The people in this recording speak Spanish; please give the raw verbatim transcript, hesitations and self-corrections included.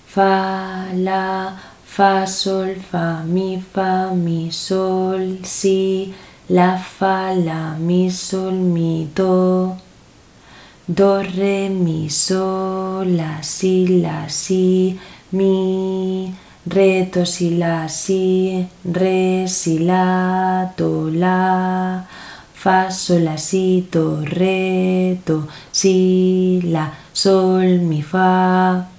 fa, la, fa, sol, fa, mi, fa, mi, sol, si, la, fa, la, mi, sol, mi, do, do, re, mi, sol, la, si, la, si, mi, re, do, si, la, si, re, si, la, do, la, fa, sol, la, si, do, re, do, si, la, sol, mi, fa.